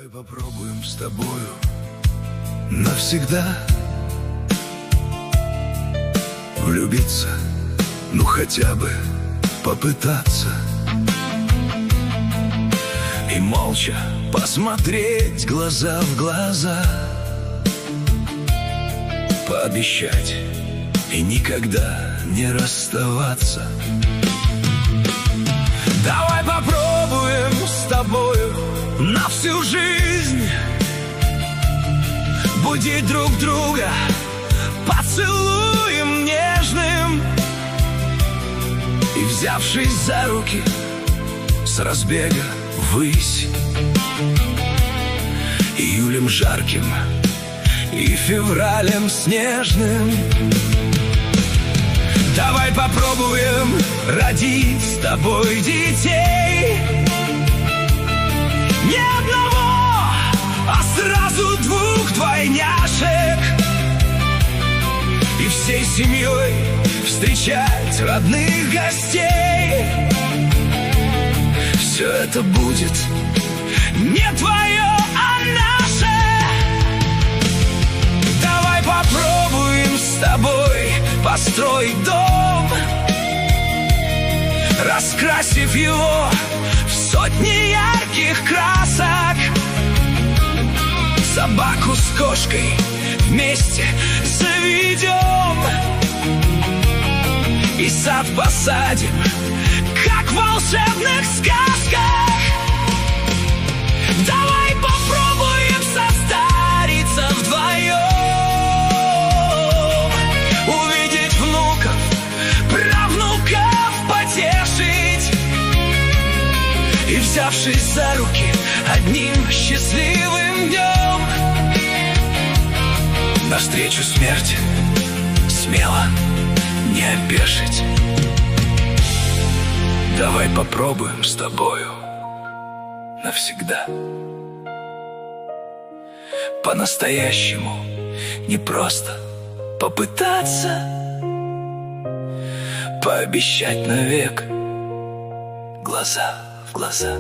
Давай попробуем с тобою навсегда влюбиться, ну хотя бы попытаться, и молча посмотреть глаза в глаза, пообещать и никогда не расставаться. Давай попробуем с тобою на всю жизнь будить друг друга поцелуем нежным, и, взявшись за руки, с разбега ввысь, июлем жарким и февралем снежным. Давай попробуем родить с тобой детей, не одного, а сразу двух двойняшек, и всей семьей встречать родных гостей. Все это будет не твое, а наше. Давай попробуем с тобой построить дом, раскрасив его в сотни ярких красок, собаку с кошкой вместе заведем и сад посадим, как в волшебных сказках. Давай попробуем состариться вдвоем, увидеть внуков, правнуков потешить, и, взявшись за руки, одним счастливым днем навстречу смерти смело не опешить. Давай попробуем с тобою навсегда по-настоящему, не просто попытаться, пообещать навек глаза в глаза,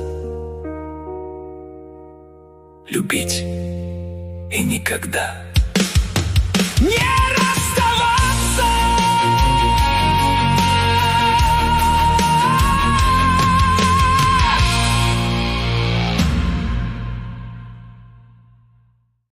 любить и никогда не